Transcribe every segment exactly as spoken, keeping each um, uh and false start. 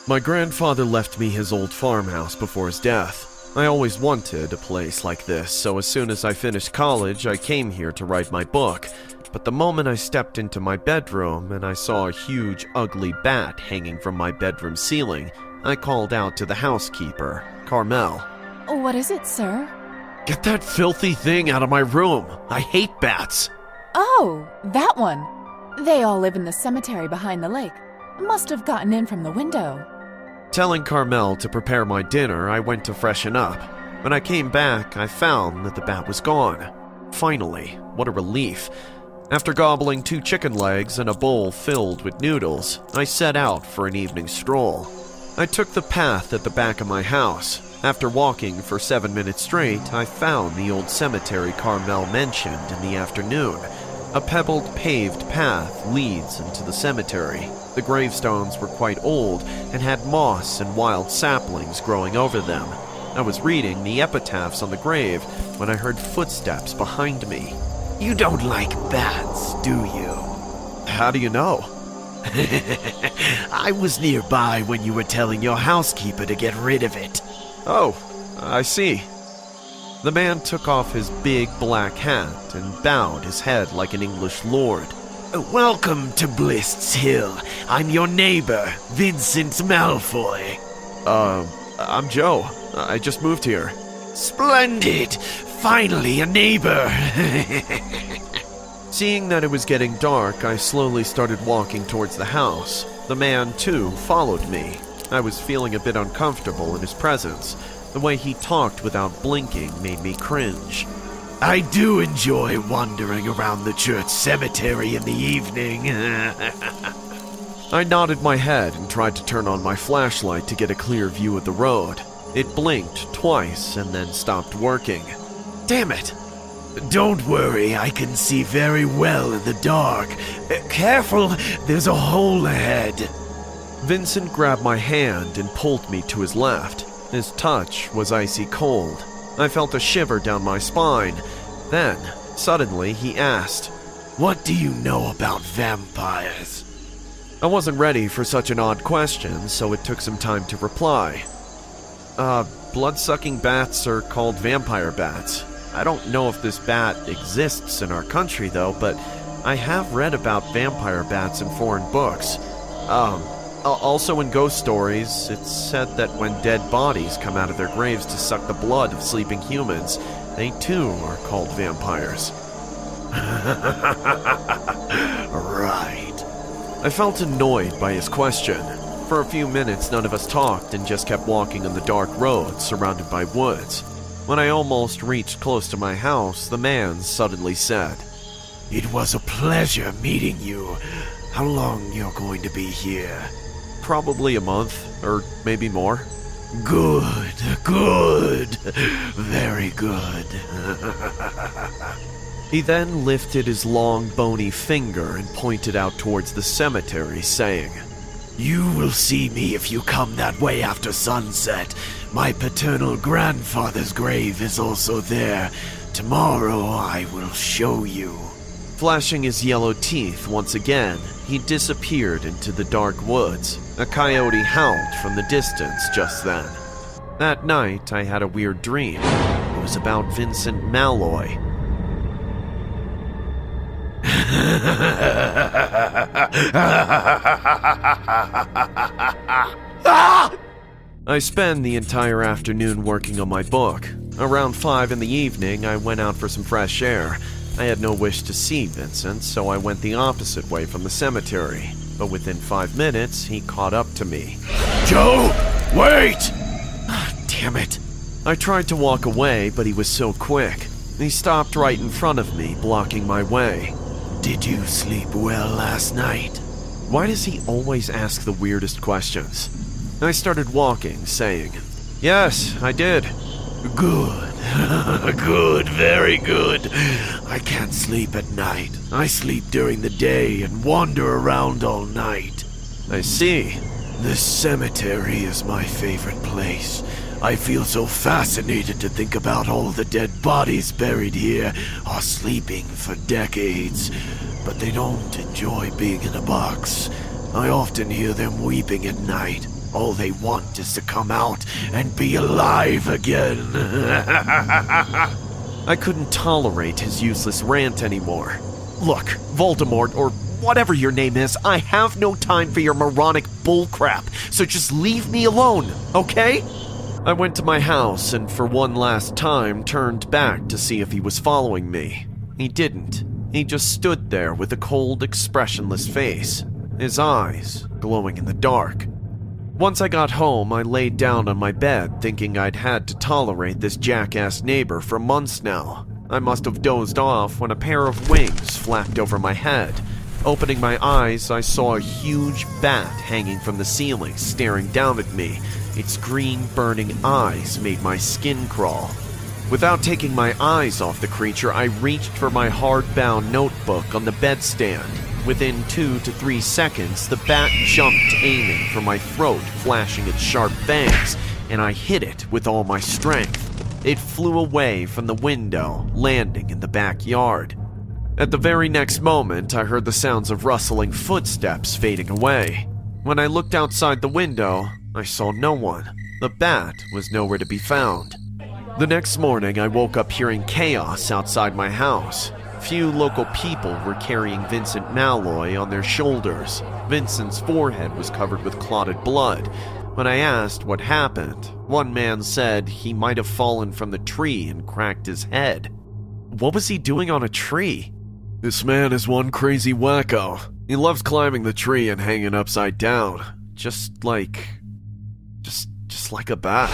My grandfather left me his old farmhouse before his death. I always wanted a place like this, so as soon as I finished college, I came here to write my book. But the moment I stepped into my bedroom and I saw a huge, ugly bat hanging from my bedroom ceiling, I called out to the housekeeper, Carmel. What is it, sir? Get that filthy thing out of my room. I hate bats. Oh, that one. They all live in the cemetery behind the lake. Must have gotten in from the window. Telling Carmel to prepare my dinner, I went to freshen up. When I came back, I found that the bat was gone. Finally, what a relief. After gobbling two chicken legs and a bowl filled with noodles, I set out for an evening stroll. I took the path at the back of my house. After walking for seven minutes straight, I found the old cemetery Carmel mentioned in the afternoon. A pebbled, paved path leads into the cemetery. The gravestones were quite old and had moss and wild saplings growing over them. I was reading the epitaphs on the grave when I heard footsteps behind me. You don't like bats, do you? How do you know? I was nearby when you were telling your housekeeper to get rid of it. Oh, I see. The man took off his big black hat and bowed his head like an English lord. Welcome to Blist's Hill. I'm your neighbor, Vincent Malfoy. Uh, I'm Joe. I just moved here. Splendid! Finally a neighbor! Seeing that it was getting dark, I slowly started walking towards the house. The man, too, followed me. I was feeling a bit uncomfortable in his presence. The way he talked without blinking made me cringe. I do enjoy wandering around the church cemetery in the evening. I nodded my head and tried to turn on my flashlight to get a clear view of the road. It blinked twice and then stopped working. Damn it! Don't worry, I can see very well in the dark. Careful, there's a hole ahead. Vincent grabbed my hand and pulled me to his left. His touch was icy cold. I felt a shiver down my spine. Then, suddenly, he asked, What do you know about vampires? I wasn't ready for such an odd question, so it took some time to reply. Uh, blood-sucking bats are called vampire bats. I don't know if this bat exists in our country, though, but I have read about vampire bats in foreign books. Um, also in ghost stories, it's said that when dead bodies come out of their graves to suck the blood of sleeping humans, they too are called vampires. Right. I felt annoyed by his question. For a few minutes, none of us talked and just kept walking on the dark road surrounded by woods. When I almost reached close to my house, the man suddenly said, It was a pleasure meeting you. How long you're going to be here? Probably a month, or maybe more. Good, good, very good. He then lifted his long, bony finger and pointed out towards the cemetery, saying, You will see me if you come that way after sunset. My paternal grandfather's grave is also there. Tomorrow I will show you. Flashing his yellow teeth once again, he disappeared into the dark woods. A coyote howled from the distance just then. That night, I had a weird dream. It was about Vincent Malloy. I spent the entire afternoon working on my book. Around five in the evening, I went out for some fresh air. I had no wish to see Vincent, so I went the opposite way from the cemetery. But within five minutes, he caught up to me. Joe, wait! Damn it. I tried to walk away, but he was so quick. He stopped right in front of me, blocking my way. Did you sleep well last night? Why does he always ask the weirdest questions? I started walking, saying, Yes, I did. Good. Good, very good. I can't sleep at night. I sleep during the day and wander around all night. I see. This cemetery is my favorite place. I feel so fascinated to think about all the dead bodies buried here are sleeping for decades, but they don't enjoy being in a box. I often hear them weeping at night. All they want is to come out and be alive again. I couldn't tolerate his useless rant anymore. Look, Voldemort, or whatever your name is, I have no time for your moronic bullcrap, so just leave me alone, okay? I went to my house and for one last time turned back to see if he was following me. He didn't. He just stood there with a cold, expressionless face, his eyes glowing in the dark. Once I got home, I laid down on my bed thinking I'd had to tolerate this jackass neighbor for months now. I must have dozed off when a pair of wings flapped over my head. Opening my eyes, I saw a huge bat hanging from the ceiling, staring down at me. Its green, burning eyes made my skin crawl. Without taking my eyes off the creature, I reached for my hardbound notebook on the bedstand. Within two to three seconds, the bat jumped, aiming for my throat, flashing its sharp fangs, and I hit it with all my strength. It flew away from the window, landing in the backyard. At the very next moment, I heard the sounds of rustling footsteps fading away. When I looked outside the window, I saw no one. The bat was nowhere to be found. The next morning, I woke up hearing chaos outside my house. Few local people were carrying Vincent Malloy on their shoulders. Vincent's forehead was covered with clotted blood. When I asked what happened, one man said he might have fallen from the tree and cracked his head. What was he doing on a tree? This man is one crazy wacko. He loves climbing the tree and hanging upside down. Just like... Just, just like a bat.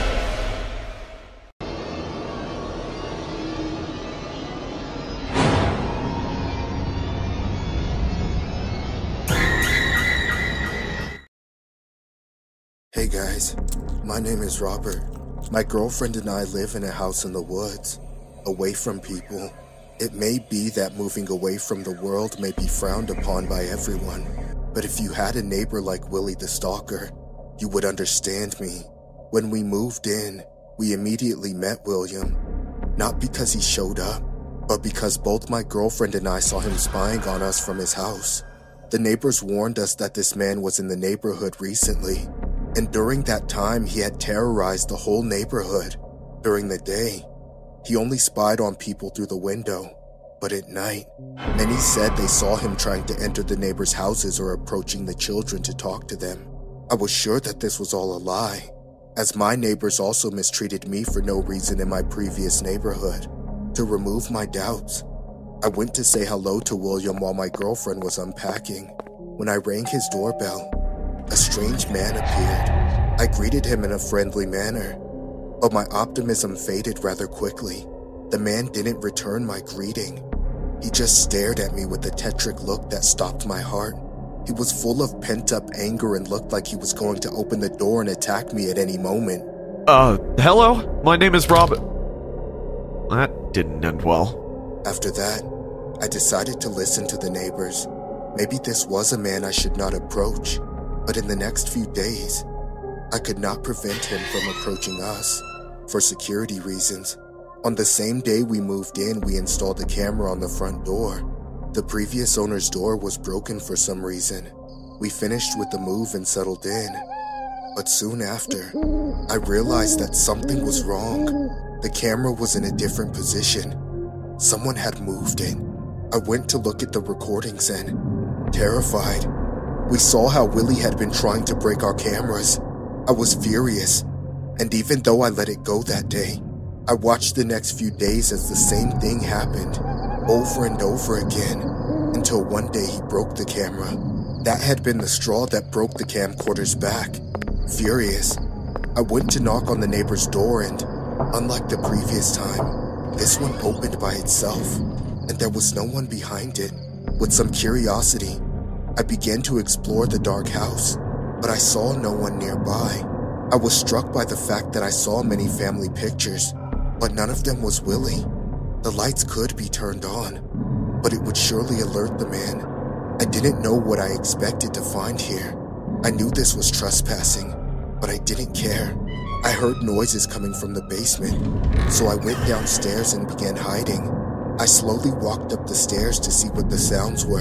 Hey guys, my name is Robert. My girlfriend and I live in a house in the woods, away from people. It may be that moving away from the world may be frowned upon by everyone, but if you had a neighbor like Willie the Stalker, you would understand me. When we moved in, we immediately met William, not because he showed up, but because both my girlfriend and I saw him spying on us from his house. The neighbors warned us that this man was in the neighborhood recently, and during that time, he had terrorized the whole neighborhood. During the day, he only spied on people through the window, but at night, many said they saw him trying to enter the neighbors' houses or approaching the children to talk to them. I was sure that this was all a lie, as my neighbors also mistreated me for no reason in my previous neighborhood. To remove my doubts, I went to say hello to William while my girlfriend was unpacking. When I rang his doorbell, a strange man appeared. I greeted him in a friendly manner, but my optimism faded rather quickly. The man didn't return my greeting. He just stared at me with a tetric look that stopped my heart. He was full of pent-up anger and looked like he was going to open the door and attack me at any moment. Uh, hello? My name is Robert. That didn't end well. After that, I decided to listen to the neighbors. Maybe this was a man I should not approach. But in the next few days, I could not prevent him from approaching us for security reasons. On the same day we moved in, we installed a camera on the front door. The previous owner's door was broken for some reason. We finished with the move and settled in. But soon after, I realized that something was wrong. The camera was in a different position. Someone had moved it. I went to look at the recordings and, terrified, we saw how Willie had been trying to break our cameras. I was furious, and even though I let it go that day, I watched the next few days as the same thing happened, over and over again, until one day he broke the camera. That had been the straw that broke the camcorder's back. Furious, I went to knock on the neighbor's door and, unlike the previous time, this one opened by itself, and there was no one behind it. With some curiosity, I began to explore the dark house, but I saw no one nearby. I was struck by the fact that I saw many family pictures, but none of them was Willie. The lights could be turned on, but it would surely alert the man. I didn't know what I expected to find here. I knew this was trespassing, but I didn't care. I heard noises coming from the basement, so I went downstairs and began hiding. I slowly walked up the stairs to see what the sounds were.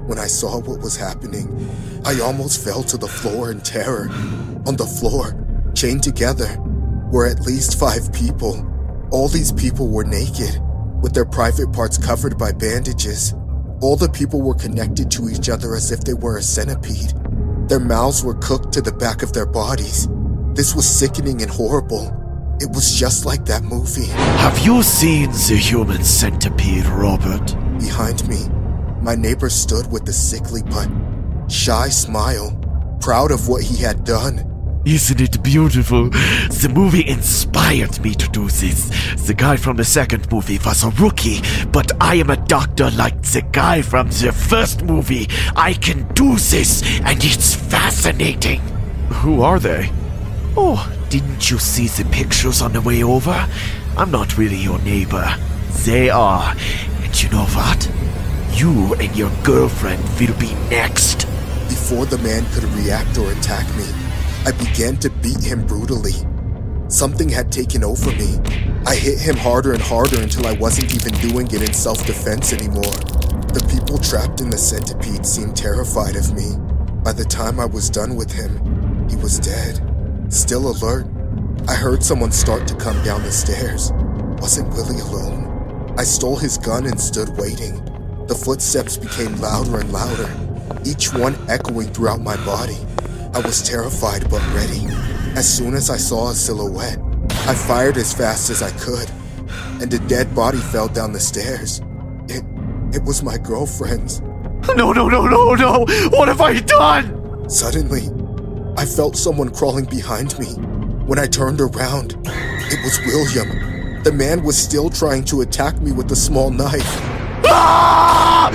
When I saw what was happening, I almost fell to the floor in terror. On the floor, chained together, were at least five people. All these people were naked, with their private parts covered by bandages. All the people were connected to each other as if they were a centipede. Their mouths were cooked to the back of their bodies. This was sickening and horrible. It was just like that movie. Have you seen the human centipede, Robert? Behind me, my neighbor stood with a sickly but shy smile, proud of what he had done. Isn't it beautiful? The movie inspired me to do this. The guy from the second movie was a rookie, but I am a doctor like the guy from the first movie. I can do this, and it's fascinating. Who are they? Oh, didn't you see the pictures on the way over? I'm not really your neighbor. They are. And you know what? You and your girlfriend will be next. Before the man could react or attack me, I began to beat him brutally. Something had taken over me. I hit him harder and harder until I wasn't even doing it in self-defense anymore. The people trapped in the centipede seemed terrified of me. By the time I was done with him, he was dead. Still alert, I heard someone start to come down the stairs. Wasn't Willie alone? I stole his gun and stood waiting. The footsteps became louder and louder, each one echoing throughout my body. I was terrified but ready. As soon as I saw a silhouette, I fired as fast as I could, and a dead body fell down the stairs. It, it was my girlfriend's. No, no, no, no, no! What have I done? Suddenly, I felt someone crawling behind me. When I turned around, it was William. The man was still trying to attack me with a small knife. Ah!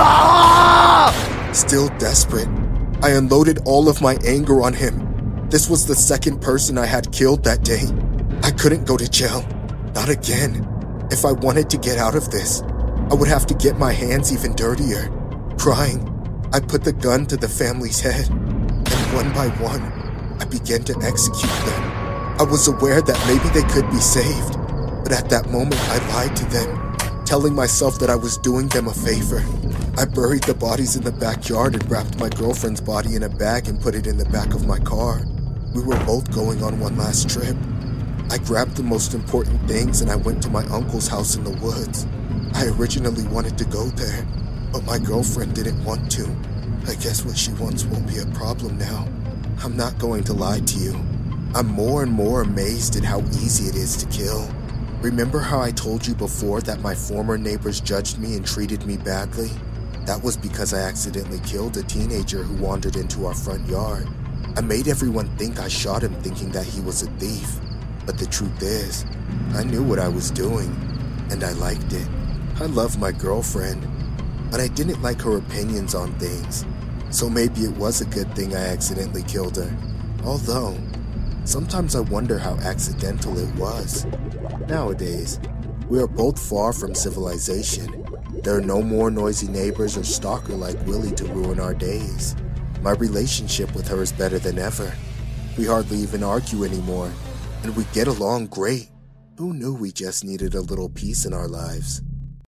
Ah! Still desperate, I unloaded all of my anger on him. This was the second person I had killed that day. I couldn't go to jail. Not again. If I wanted to get out of this, I would have to get my hands even dirtier. Crying, I put the gun to the family's head, and one by one, I began to execute them. I was aware that maybe they could be saved, but at that moment I lied to them, telling myself that I was doing them a favor. I buried the bodies in the backyard and wrapped my girlfriend's body in a bag and put it in the back of my car. We were both going on one last trip. I grabbed the most important things and I went to my uncle's house in the woods. I originally wanted to go there, but my girlfriend didn't want to. I guess what she wants won't be a problem now. I'm not going to lie to you. I'm more and more amazed at how easy it is to kill. Remember how I told you before that my former neighbors judged me and treated me badly? That was because I accidentally killed a teenager who wandered into our front yard. I made everyone think I shot him thinking that he was a thief. But the truth is, I knew what I was doing, and I liked it. I loved my girlfriend, but I didn't like her opinions on things. So maybe it was a good thing I accidentally killed her. Although, sometimes I wonder how accidental it was. Nowadays, we are both far from civilization. There are no more noisy neighbors or stalker like Willie to ruin our days. My relationship with her is better than ever. We hardly even argue anymore, and we get along great. Who knew we just needed a little peace in our lives?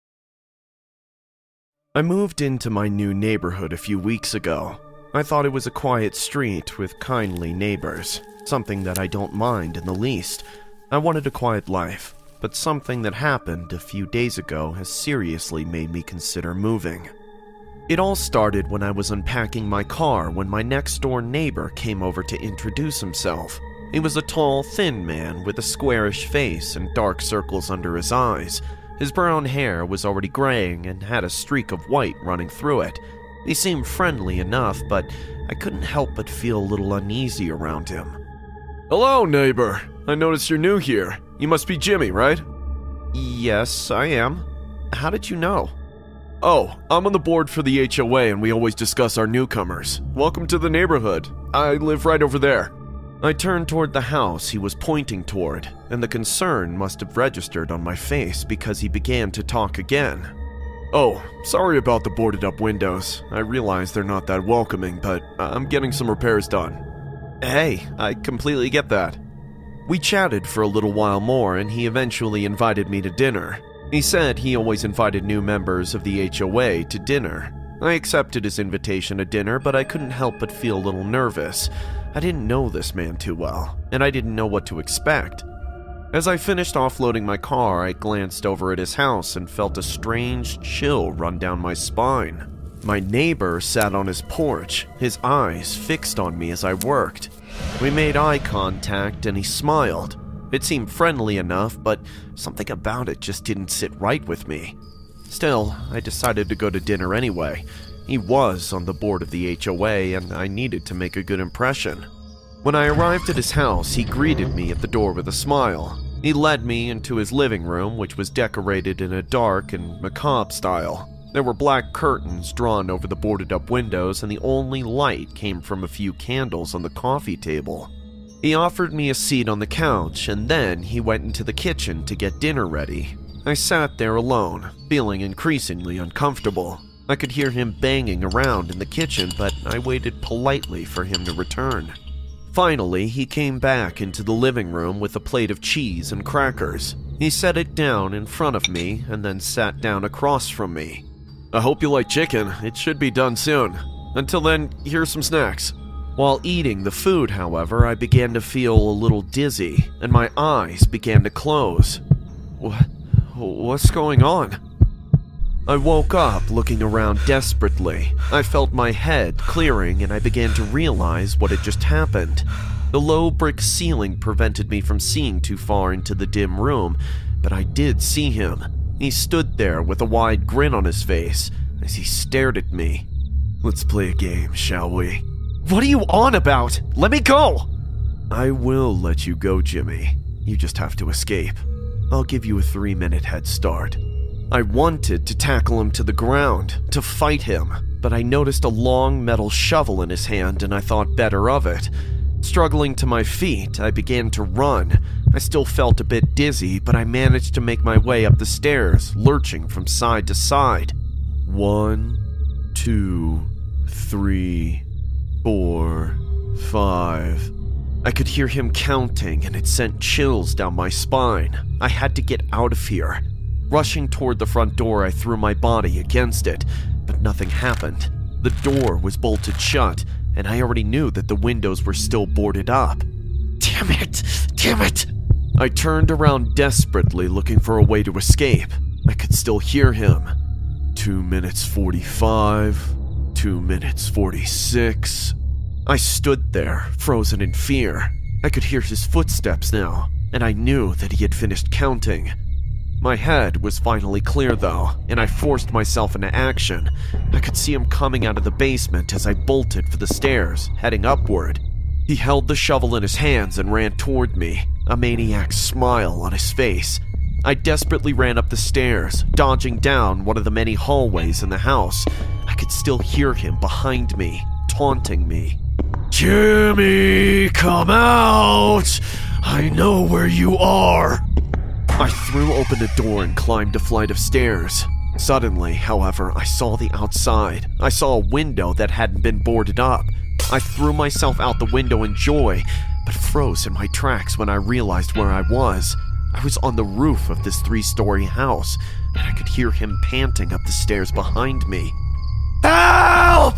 I moved into my new neighborhood a few weeks ago. I thought it was a quiet street with kindly neighbors, something that I don't mind in the least. I wanted a quiet life, but something that happened a few days ago has seriously made me consider moving. It all started when I was unpacking my car when my next-door neighbor came over to introduce himself. He was a tall, thin man with a squarish face and dark circles under his eyes. His brown hair was already graying and had a streak of white running through it. He seemed friendly enough, but I couldn't help but feel a little uneasy around him. Hello, neighbor. I noticed you're new here. You must be Jimmy, right? Yes, I am. How did you know? Oh, I'm on the board for the H O A and we always discuss our newcomers. Welcome to the neighborhood. I live right over there. I turned toward the house he was pointing toward, and the concern must have registered on my face because he began to talk again. Oh, sorry about the boarded up windows. I realize they're not that welcoming, but I'm getting some repairs done. Hey, I completely get that. We chatted for a little while more and he eventually invited me to dinner. He said he always invited new members of the H O A to dinner. I accepted his invitation to dinner, but I couldn't help but feel a little nervous. I didn't know this man too well, and I didn't know what to expect. As I finished offloading my car, I glanced over at his house and felt a strange chill run down my spine. My neighbor sat on his porch, his eyes fixed on me as I worked. We made eye contact and he smiled. It seemed friendly enough, but something about it just didn't sit right with me. Still, I decided to go to dinner anyway. He was on the board of the H O A, and I needed to make a good impression. When I arrived at his house, he greeted me at the door with a smile. He led me into his living room, which was decorated in a dark and macabre style. There were black curtains drawn over the boarded-up windows, and the only light came from a few candles on the coffee table. He offered me a seat on the couch, and then he went into the kitchen to get dinner ready. I sat there alone, feeling increasingly uncomfortable. I could hear him banging around in the kitchen, but I waited politely for him to return. Finally, he came back into the living room with a plate of cheese and crackers. He set it down in front of me and then sat down across from me. I hope you like chicken. It should be done soon. Until then, here's some snacks. While eating the food, however, I began to feel a little dizzy, and my eyes began to close. What? What's going on? I woke up looking around desperately. I felt my head clearing and I began to realize what had just happened. The low brick ceiling prevented me from seeing too far into the dim room, but I did see him. He stood there with a wide grin on his face as he stared at me. Let's play a game, shall we? What are you on about? Let me go! I will let you go, Jimmy. You just have to escape. I'll give you a three-minute head start. I wanted to tackle him to the ground, to fight him, but I noticed a long metal shovel in his hand and I thought better of it. Struggling to my feet, I began to run. I still felt a bit dizzy, but I managed to make my way up the stairs, lurching from side to side. One, two, three, four, five... I could hear him counting, and it sent chills down my spine. I had to get out of here. Rushing toward the front door, I threw my body against it, but nothing happened. The door was bolted shut, and I already knew that the windows were still boarded up. Damn it! Damn it! I turned around desperately, looking for a way to escape. I could still hear him. Two minutes forty-five. Two minutes forty-six. I stood there, frozen in fear. I could hear his footsteps now, and I knew that he had finished counting. My head was finally clear though, and I forced myself into action. I could see him coming out of the basement as I bolted for the stairs, heading upward. He held the shovel in his hands and ran toward me, a maniac's smile on his face. I desperately ran up the stairs, dodging down one of the many hallways in the house. I could still hear him behind me, taunting me. Jimmy, come out! I know where you are! I threw open the door and climbed a flight of stairs. Suddenly, however, I saw the outside. I saw a window that hadn't been boarded up. I threw myself out the window in joy, but froze in my tracks when I realized where I was. I was on the roof of this three-story house, and I could hear him panting up the stairs behind me. Help!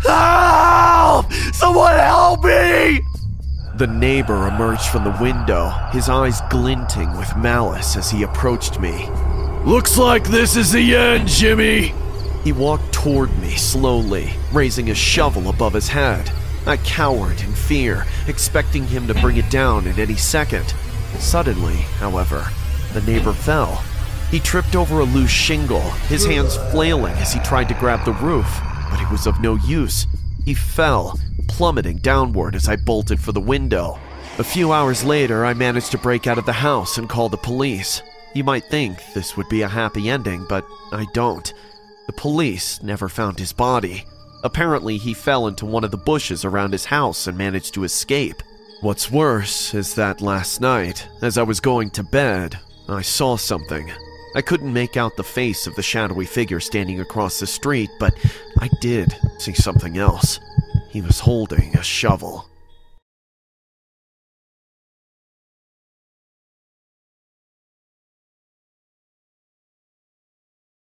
Help! Someone help me! The neighbor emerged from the window, his eyes glinting with malice as he approached me. Looks like this is the end, Jimmy! He walked toward me slowly, raising a shovel above his head. I cowered in fear, expecting him to bring it down at any second. Suddenly, however, the neighbor fell. He tripped over a loose shingle, his hands flailing as he tried to grab the roof, but it was of no use. He fell, plummeting downward as I bolted for the window. A few hours later, I managed to break out of the house and call the police. You might think this would be a happy ending, but I don't. The police never found his body. Apparently, he fell into one of the bushes around his house and managed to escape. What's worse is that last night, as I was going to bed, I saw something. I couldn't make out the face of the shadowy figure standing across the street, but I did see something else. He was holding a shovel.